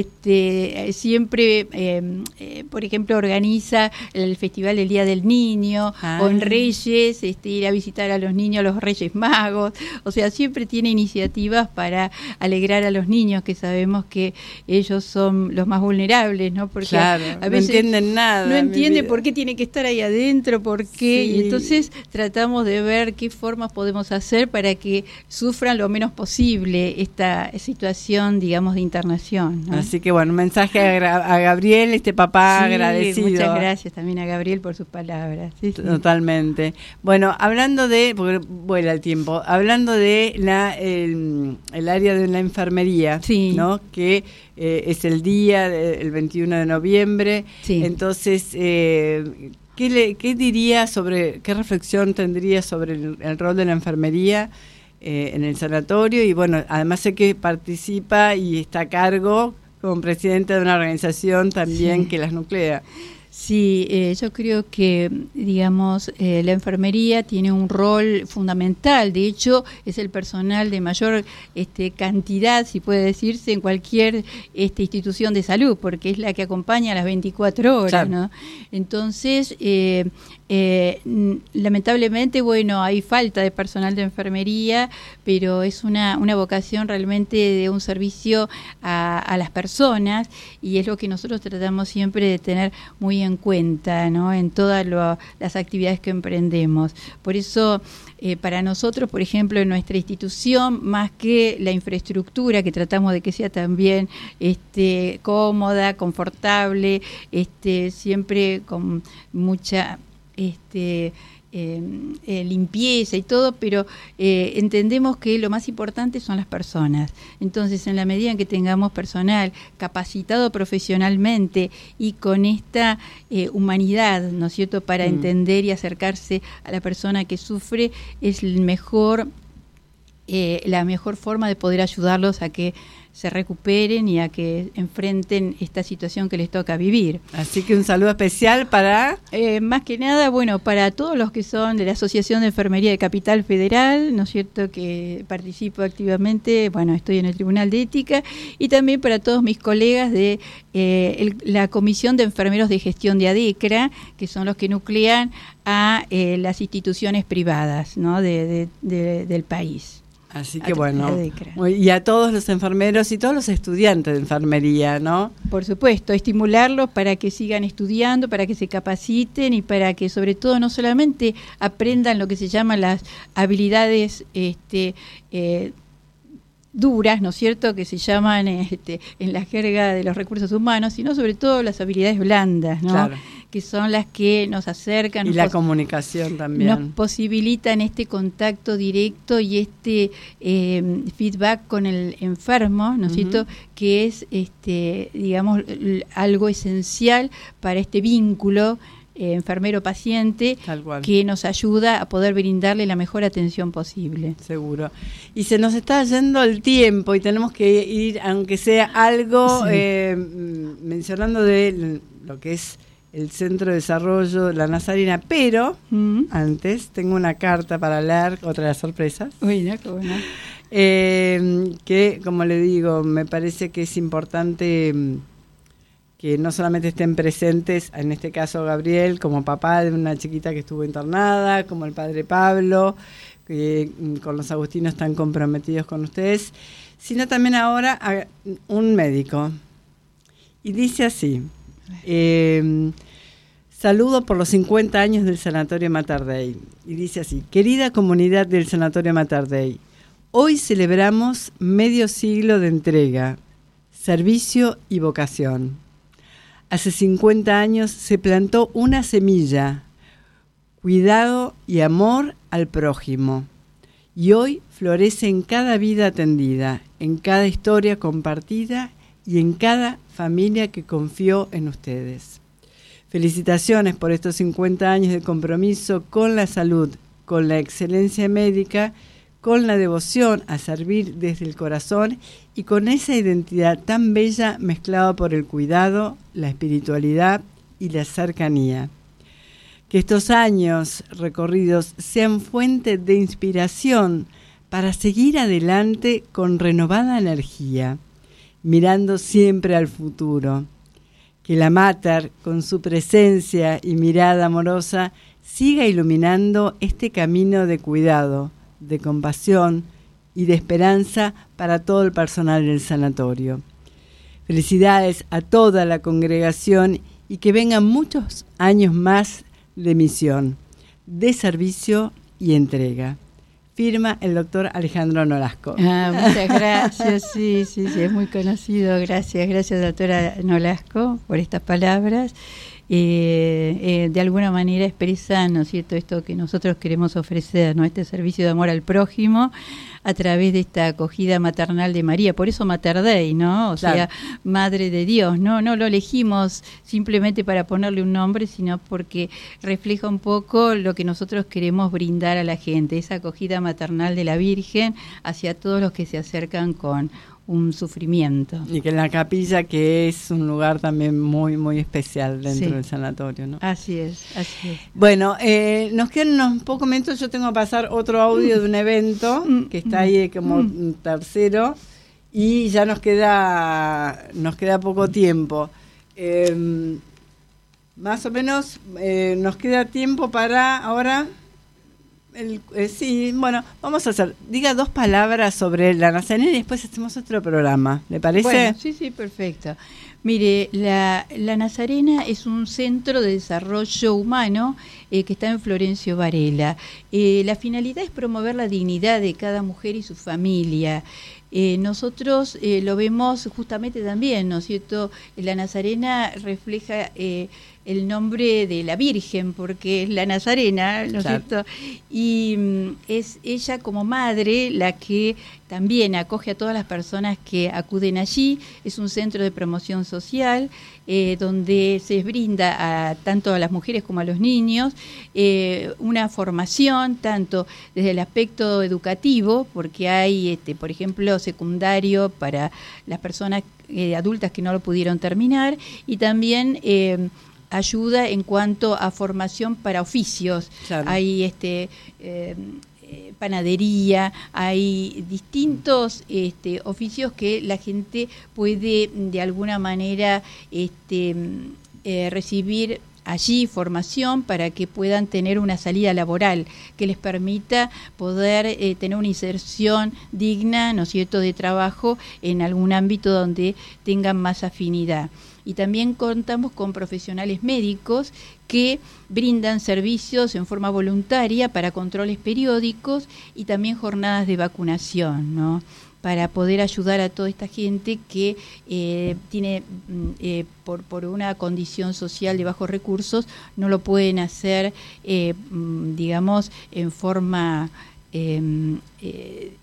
este siempre... Eh, eh, por ejemplo, organiza el Festival del Día del Niño, ah. o en Reyes, este, ir a visitar a los niños, los Reyes Magos, o sea, siempre tiene iniciativas para alegrar a los niños, que sabemos que ellos son los más vulnerables, ¿no? Porque claro, a, a veces no entienden nada. No entiende por qué tiene que estar ahí adentro, por qué, sí. y entonces tratamos de ver qué formas podemos hacer para que sufran lo menos posible esta situación, digamos, de internación, ¿no? Así que bueno, un mensaje a, a Gabriel, este papá sí, agradecido. Muchas gracias también a Gabriel por sus palabras. Sí, sí. Totalmente. Bueno, hablando de, porque vuela el tiempo, hablando de la el, el área de la enfermería, sí. ¿no? Que eh, es el día, el veintiuno de noviembre. Sí. Entonces, eh, ¿qué, le, ¿qué diría sobre, qué reflexión tendría sobre el, el rol de la enfermería eh, en el sanatorio? Y bueno, además sé que participa y está a cargo como presidenta de una organización también sí. que las nuclea. Sí, eh, yo creo que, digamos, eh, la enfermería tiene un rol fundamental. De hecho, es el personal de mayor este, cantidad, si puede decirse, en cualquier este, institución de salud, porque es la que acompaña a las veinticuatro horas, claro. ¿no? Entonces, eh, eh, lamentablemente, bueno, hay falta de personal de enfermería, pero es una, una vocación realmente de un servicio a, a las personas y es lo que nosotros tratamos siempre de tener muy en cuenta, ¿no? En todas lo, las actividades que emprendemos. Por eso, eh, para nosotros, por ejemplo, en nuestra institución, más que la infraestructura, que tratamos de que sea también este, cómoda, confortable, este, siempre con mucha... este eh, eh, limpieza y todo, pero eh, entendemos que lo más importante son las personas. Entonces, en la medida en que tengamos personal capacitado profesionalmente y con esta eh, humanidad, ¿no es cierto?, para mm. entender y acercarse a la persona que sufre, es el mejor, eh, la mejor forma de poder ayudarlos a que se recuperen y a que enfrenten esta situación que les toca vivir. Así que un saludo especial para... Eh, más que nada, bueno, para todos los que son de la Asociación de Enfermería de Capital Federal, ¿no es cierto?, que participo activamente, bueno, estoy en el Tribunal de Ética, y también para todos mis colegas de eh, el, la Comisión de Enfermeros de Gestión de ADECRA, que son los que nuclean a eh, las instituciones privadas, ¿no?, de, de, de, del país. Así que bueno, y a todos los enfermeros y todos los estudiantes de enfermería, ¿no? Por supuesto, estimularlos para que sigan estudiando, para que se capaciten y para que sobre todo no solamente aprendan lo que se llaman las habilidades este, eh, duras, ¿no es cierto?, que se llaman este, en la jerga de los recursos humanos, sino sobre todo las habilidades blandas, ¿no? Claro. Que son las que nos acercan. Y nos la comunicación también. Nos posibilitan este contacto directo y este eh, feedback con el enfermo, ¿no es cierto?, uh-huh. que es, este, digamos, algo esencial para este vínculo eh, enfermero-paciente, que nos ayuda a poder brindarle la mejor atención posible. Seguro. Y se nos está yendo el tiempo y tenemos que ir, aunque sea algo, sí. eh, mencionando de lo que es el Centro de Desarrollo de la Nazarena, pero mm. antes tengo una carta para leer, otra de las sorpresas. Uy, no, cómo no. Eh, que, como le digo, me parece que es importante que no solamente estén presentes, en este caso Gabriel, como papá de una chiquita que estuvo internada, como el padre Pablo, que con los agustinos están comprometidos con ustedes, sino también ahora a un médico. Y dice así... Eh, saludo por los cincuenta años del Sanatorio Mater Dei. Y dice así: querida comunidad del Sanatorio Mater Dei, hoy celebramos medio siglo de entrega, servicio y vocación. Hace cincuenta años se plantó una semilla, cuidado y amor al prójimo. Y hoy florece en cada vida atendida, en cada historia compartida y en cada familia que confió en ustedes. Felicitaciones por estos cincuenta años de compromiso con la salud, con la excelencia médica, con la devoción a servir desde el corazón y con esa identidad tan bella mezclada por el cuidado, la espiritualidad y la cercanía. Que estos años recorridos sean fuente de inspiración para seguir adelante con renovada energía, mirando siempre al futuro. Que la Mater, con su presencia y mirada amorosa, siga iluminando este camino de cuidado, de compasión y de esperanza para todo el personal del sanatorio. Felicidades a toda la congregación y que vengan muchos años más de misión, de servicio y entrega. Firma el doctor Alejandro Nolasco. Ah, muchas gracias, sí, sí, sí, es muy conocido. Gracias, gracias doctora Nolasco por estas palabras. Eh, eh, de alguna manera expresan, ¿no es cierto?, esto que nosotros queremos ofrecer, ¿no?, este servicio de amor al prójimo a través de esta acogida maternal de María. Por eso Mater Dei, ¿no? O claro. sea, Madre de Dios. No, no lo elegimos simplemente para ponerle un nombre, sino porque refleja un poco lo que nosotros queremos brindar a la gente, esa acogida maternal de la Virgen hacia todos los que se acercan con un sufrimiento. Y que en la capilla, que es un lugar también muy muy especial dentro sí. del sanatorio, ¿no? Así es, así es. Bueno, eh, nos quedan unos pocos minutos. Yo tengo que pasar otro audio de un evento que está ahí como mm. tercero y ya nos queda nos queda poco tiempo. Eh, más o menos eh, nos queda tiempo para ahora. El, eh, sí, bueno, vamos a hacer, diga dos palabras sobre la Nazarena y después hacemos otro programa, ¿le parece? Bueno, sí, sí, perfecto. Mire, la, la Nazarena es un centro de desarrollo humano eh, que está en Florencio Varela. Eh, la finalidad es promover la dignidad de cada mujer y su familia. Eh, nosotros eh, lo vemos justamente también, ¿no es cierto? La Nazarena refleja eh, el nombre de la Virgen, porque es la Nazarena, ¿no es claro. cierto? Y mm, es ella como madre la que también acoge a todas las personas que acuden allí. Es un centro de promoción social eh, donde se brinda a tanto a las mujeres como a los niños eh, una formación, tanto desde el aspecto educativo, porque hay, este, por ejemplo, secundario para las personas eh, adultas que no lo pudieron terminar, y también eh, ayuda en cuanto a formación para oficios. Claro. Hay este eh, panadería, hay distintos este, oficios que la gente puede de alguna manera este, eh, recibir allí formación para que puedan tener una salida laboral que les permita poder eh, tener una inserción digna, ¿no es cierto?, de trabajo en algún ámbito donde tengan más afinidad. Y también contamos con profesionales médicos que brindan servicios en forma voluntaria para controles periódicos y también jornadas de vacunación, ¿no?, para poder ayudar a toda esta gente que eh, tiene, eh, por, por una condición social de bajos recursos, no lo pueden hacer, eh, digamos, en forma... Eh, eh,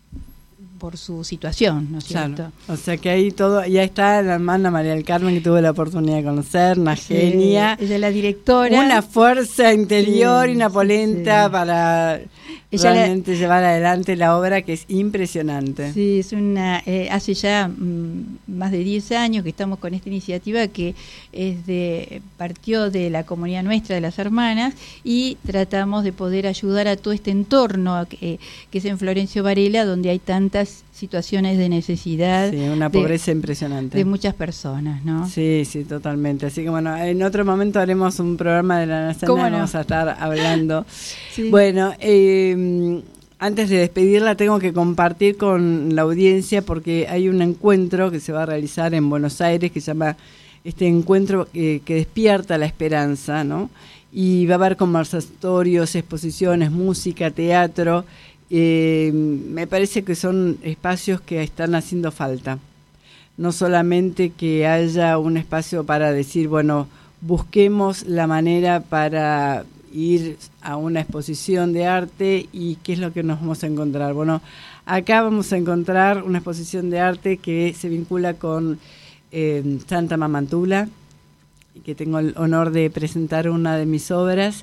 por su situación, ¿no es cierto? Claro. O sea que ahí todo, ya está la hermana María del Carmen, que tuve la oportunidad de conocer, una sí, genia. Ella es la directora. Una fuerza interior sí, y una polenta sí. para ella realmente la, llevar adelante la obra, que es impresionante. Sí, es una eh, hace ya mm, más de diez años que estamos con esta iniciativa que es de partió de la comunidad nuestra, de las hermanas, y tratamos de poder ayudar a todo este entorno que, que es en Florencio Varela, donde hay tantas situaciones de necesidad. Sí, una pobreza de, impresionante. De muchas personas, ¿no? Sí, sí, totalmente. Así que bueno, en otro momento haremos un programa de la Nazarena, no? Vamos a estar hablando. Sí. Bueno, eh, antes de despedirla tengo que compartir con la audiencia, porque hay un encuentro que se va a realizar en Buenos Aires que se llama este encuentro que, que despierta la esperanza, ¿no? Y va a haber conversatorios, exposiciones, música, teatro. Eh, me parece que son espacios que están haciendo falta. No solamente que haya un espacio para decir, bueno, busquemos la manera para ir a una exposición de arte y qué es lo que nos vamos a encontrar. Bueno, acá vamos a encontrar una exposición de arte que se vincula con eh, Santa Mamantula, que tengo el honor de presentar una de mis obras.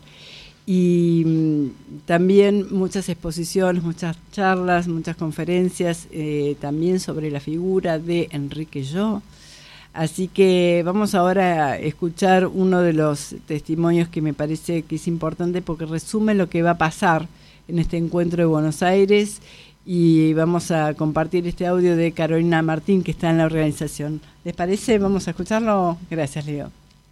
Y mmm, también muchas exposiciones, muchas charlas, muchas conferencias, eh, también sobre la figura de Enrique Llo. Así que vamos ahora a escuchar uno de los testimonios que me parece que es importante, porque resume lo que va a pasar en este encuentro de Buenos Aires, y vamos a compartir este audio de Carolina Martín, que está en la organización. ¿Les parece? Vamos a escucharlo. Gracias, Leo.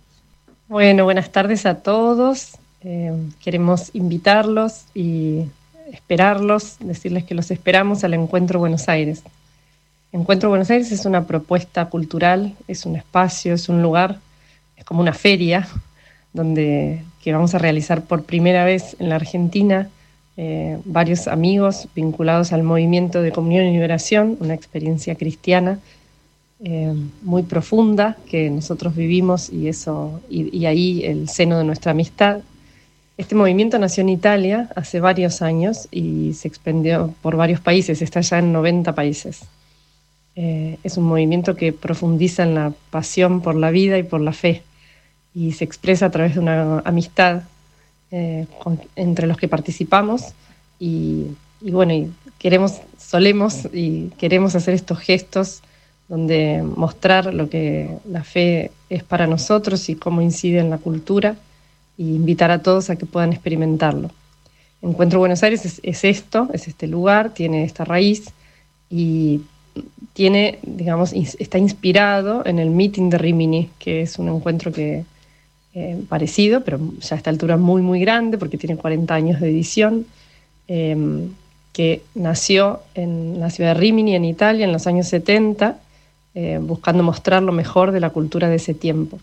Bueno, buenas tardes a todos. Eh, queremos invitarlos y esperarlos, decirles que los esperamos al Encuentro Buenos Aires. Encuentro Buenos Aires es una propuesta cultural, es un espacio, es un lugar, es como una feria donde que vamos a realizar por primera vez en la Argentina, eh, varios amigos vinculados al movimiento de Comunión y Liberación, una experiencia cristiana eh, muy profunda que nosotros vivimos, y eso y, y ahí el seno de nuestra amistad. Este movimiento nació en Italia hace varios años y se expandió por varios países, está ya en noventa países. Eh, es un movimiento que profundiza en la pasión por la vida y por la fe, y se expresa a través de una amistad eh, con, entre los que participamos, y, y bueno, y queremos, solemos y queremos hacer estos gestos donde mostrar lo que la fe es para nosotros y cómo incide en la cultura, y invitar a todos a que puedan experimentarlo. Encuentro Buenos Aires es, es esto, es este lugar, tiene esta raíz y tiene, digamos, está inspirado en el Meeting de Rimini, que es un encuentro que eh, parecido, pero ya a esta altura muy, muy grande, porque tiene cuarenta años de edición, eh, que nació en la ciudad de Rimini, en Italia, en los años setenta, eh, buscando mostrar lo mejor de la cultura de ese tiempo.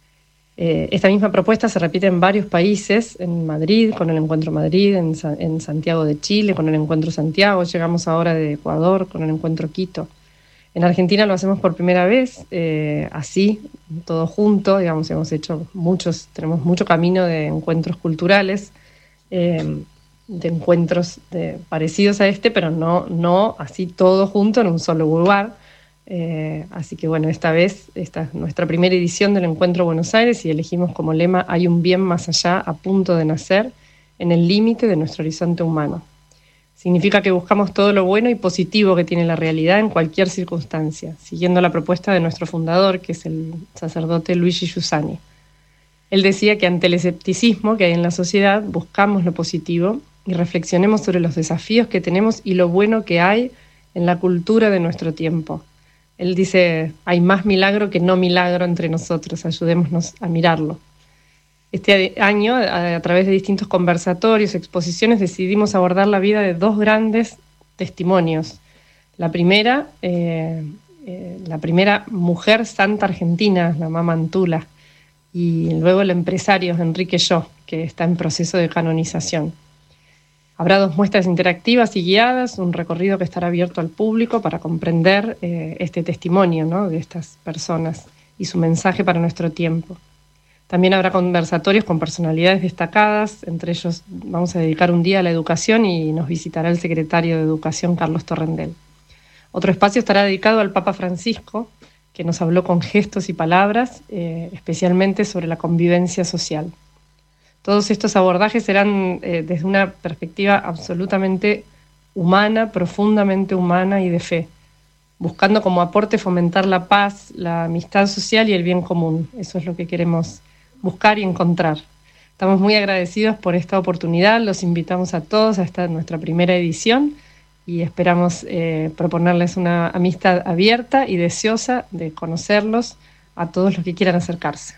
Eh, esta misma propuesta se repite en varios países, en Madrid, con el Encuentro Madrid, en, en Santiago de Chile, con el Encuentro Santiago, llegamos ahora de Ecuador, con el Encuentro Quito. En Argentina lo hacemos por primera vez, eh, así, todo junto, digamos, hemos hecho muchos, tenemos mucho camino de encuentros culturales, eh, de encuentros de, parecidos a este, pero no, no así todo junto en un solo lugar. Eh, así que bueno, esta vez, esta es nuestra primera edición del Encuentro Buenos Aires y elegimos como lema: hay un bien más allá a punto de nacer en el límite de nuestro horizonte humano. Significa que buscamos todo lo bueno y positivo que tiene la realidad en cualquier circunstancia, siguiendo la propuesta de nuestro fundador, que es el sacerdote Luigi Giussani. Él decía que ante el escepticismo que hay en la sociedad, buscamos lo positivo y reflexionemos sobre los desafíos que tenemos y lo bueno que hay en la cultura de nuestro tiempo. Él dice: hay más milagro que no milagro entre nosotros, ayudémonos a mirarlo. Este año, a, a través de distintos conversatorios, exposiciones, decidimos abordar la vida de dos grandes testimonios. La primera, eh, eh, la primera mujer santa argentina, la Mama Antula, y luego el empresario Enrique Yo, que está en proceso de canonización. Habrá dos muestras interactivas y guiadas, un recorrido que estará abierto al público para comprender eh, este testimonio, ¿no?, de estas personas y su mensaje para nuestro tiempo. También habrá conversatorios con personalidades destacadas, entre ellos vamos a dedicar un día a la educación y nos visitará el secretario de Educación, Carlos Torrendel. Otro espacio estará dedicado al Papa Francisco, que nos habló con gestos y palabras, eh, especialmente sobre la convivencia social. Todos estos abordajes serán eh, desde una perspectiva absolutamente humana, profundamente humana y de fe, buscando como aporte fomentar la paz, la amistad social y el bien común. Eso es lo que queremos buscar y encontrar. Estamos muy agradecidos por esta oportunidad, los invitamos a todos a esta nuestra primera edición y esperamos eh, proponerles una amistad abierta y deseosa de conocerlos a todos los que quieran acercarse.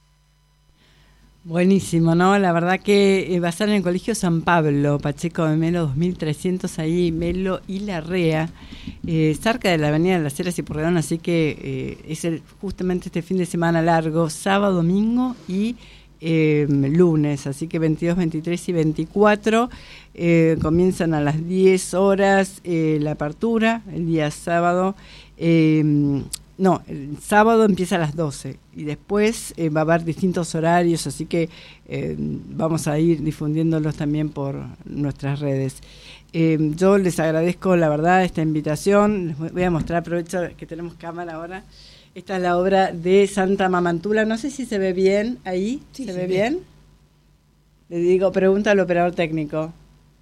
Buenísimo, ¿no? La verdad que va a estar en el Colegio San Pablo, Pacheco de Melo dos mil trescientos, ahí Melo y Larrea, eh, cerca de la Avenida de las Heras y Porredón, así que eh, es el, justamente este fin de semana largo, sábado, domingo y eh, lunes, así que veintidós, veintitrés y veinticuatro eh, comienzan a las diez horas eh, la apertura, el día sábado. Eh, No, el sábado empieza a las doce y después eh, va a haber distintos horarios, así que eh, vamos a ir difundiéndolos también por nuestras redes. Eh, yo les agradezco, la verdad, esta invitación. Les voy a mostrar, aprovecho que tenemos cámara ahora. Esta es la obra de Santa Mama Antula. No sé si se ve bien ahí. Sí, ¿Se ve bien? Le digo, pregunta al operador técnico.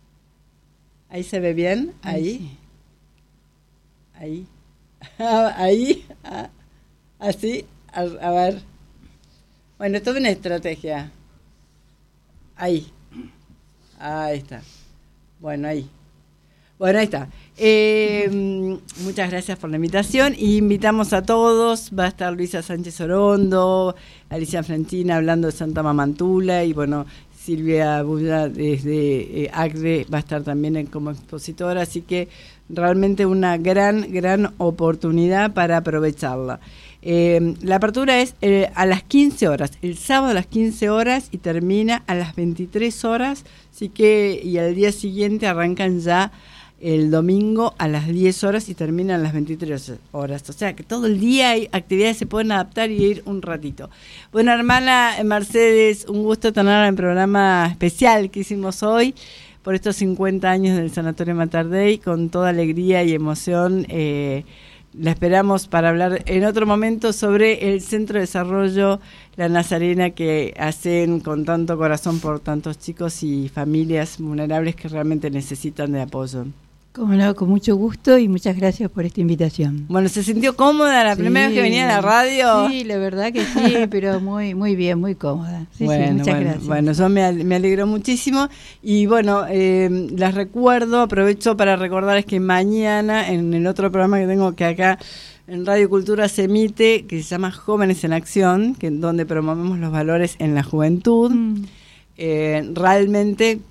¿Ahí se ve bien? Ahí. Ahí. Ahí, así, a, a ver. Bueno, esto es una estrategia. Ahí. Ahí está. Bueno, ahí. Bueno, ahí está. Eh, muchas gracias por la invitación. Y invitamos a todos. Va a estar Luisa Sánchez Orondo, Alicia Franchina hablando de Santa Mama Antula y bueno, Silvia Bulla desde eh, ACDE va a estar también como expositora, así que realmente una gran, gran oportunidad para aprovecharla. Eh, la apertura es eh, a las quince horas, el sábado a las quince horas y termina a las veintitrés horas, así que y al día siguiente arrancan ya el domingo a las diez horas y terminan a las veintitrés horas. O sea que todo el día hay actividades, se pueden adaptar y ir un ratito. Bueno, hermana Mercedes, un gusto tenerla en el programa especial que hicimos hoy por estos cincuenta años del Sanatorio Mater Dei, con toda alegría y emoción. Eh, la esperamos para hablar en otro momento sobre el Centro de Desarrollo La Nazarena que hacen con tanto corazón por tantos chicos y familias vulnerables que realmente necesitan de apoyo. Como no, con mucho gusto y muchas gracias por esta invitación. Bueno, ¿se sintió cómoda la sí, primera vez que venía a la radio? Sí, la verdad que sí, pero muy muy bien, muy cómoda. Sí, bueno, sí, muchas bueno, gracias. Bueno, yo me, me alegro muchísimo y bueno, eh, las recuerdo, aprovecho para recordarles que mañana en el otro programa que tengo que acá en Radio Cultura se emite, que se llama Jóvenes en Acción, que donde promovemos los valores en la juventud. Mm. Eh, realmente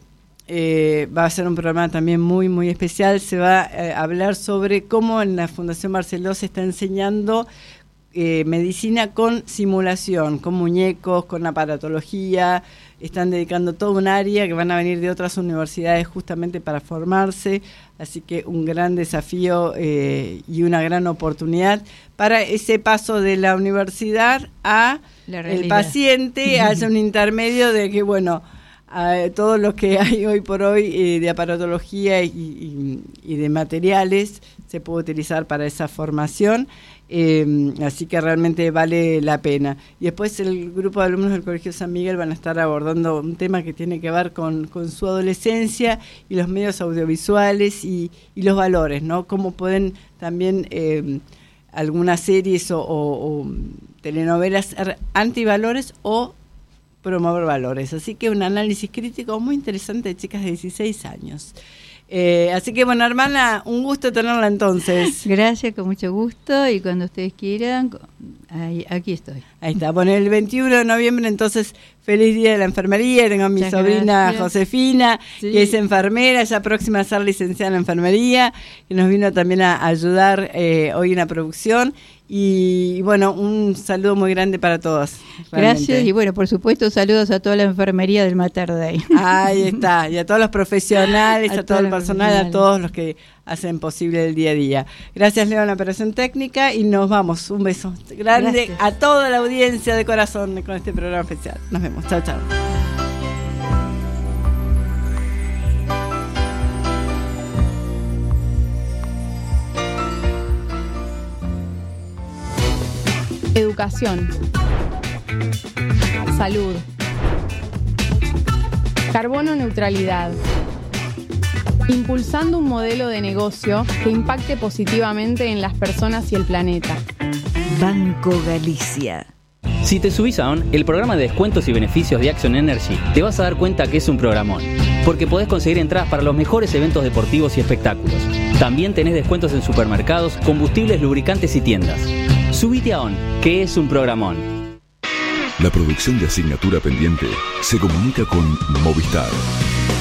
eh, va a ser un programa también muy, muy especial. Se va a hablar sobre cómo en la Fundación Barceló se está enseñando eh, medicina con simulación, con muñecos, con aparatología. Están dedicando todo un área que van a venir de otras universidades justamente para formarse, así que un gran desafío eh, y una gran oportunidad para ese paso de la universidad a el paciente, haya un intermedio de que, bueno, a todo lo que hay hoy por hoy eh, de aparatología y, y, y de materiales se puede utilizar para esa formación. Eh, así que realmente vale la pena. Y después el grupo de alumnos del Colegio San Miguel van a estar abordando un tema que tiene que ver con, con su adolescencia y los medios audiovisuales y, y los valores, ¿no? Cómo pueden también eh, algunas series o, o, o telenovelas ser antivalores o promover valores. Así que un análisis crítico muy interesante de chicas de dieciséis años. Eh, así que bueno, hermana, un gusto tenerla entonces. Gracias, con mucho gusto, y cuando ustedes quieran, ahí, aquí estoy. Ahí está, bueno, el veintiuno de noviembre entonces, feliz día de la enfermería. Tengo a mi Muchas sobrina gracias. Josefina, sí. que es enfermera, ya próxima a ser licenciada en enfermería, que nos vino también a ayudar eh, hoy en la producción. Y bueno, un saludo muy grande para todos. Realmente. Gracias, y bueno, por supuesto, saludos a toda la enfermería del Mater Dei. Ahí está, y a todos los profesionales, a, a todo el personal, a todos los que hacen posible el día a día. Gracias, Leo, en la operación técnica, y nos vamos. Un beso grande Gracias. a toda la audiencia de corazón con este programa especial. Nos vemos, chao, chao. Educación, salud, carbono neutralidad, impulsando un modelo de negocio que impacte positivamente en las personas y el planeta. Banco Galicia. Si te subís a ON, el programa de descuentos y beneficios de Action Energy, te vas a dar cuenta que es un programón, porque podés conseguir entradas para los mejores eventos deportivos y espectáculos. También tenés descuentos en supermercados, combustibles, lubricantes y tiendas. Subite a ON, que es un programón. La producción de Asignatura Pendiente se comunica con Movistar.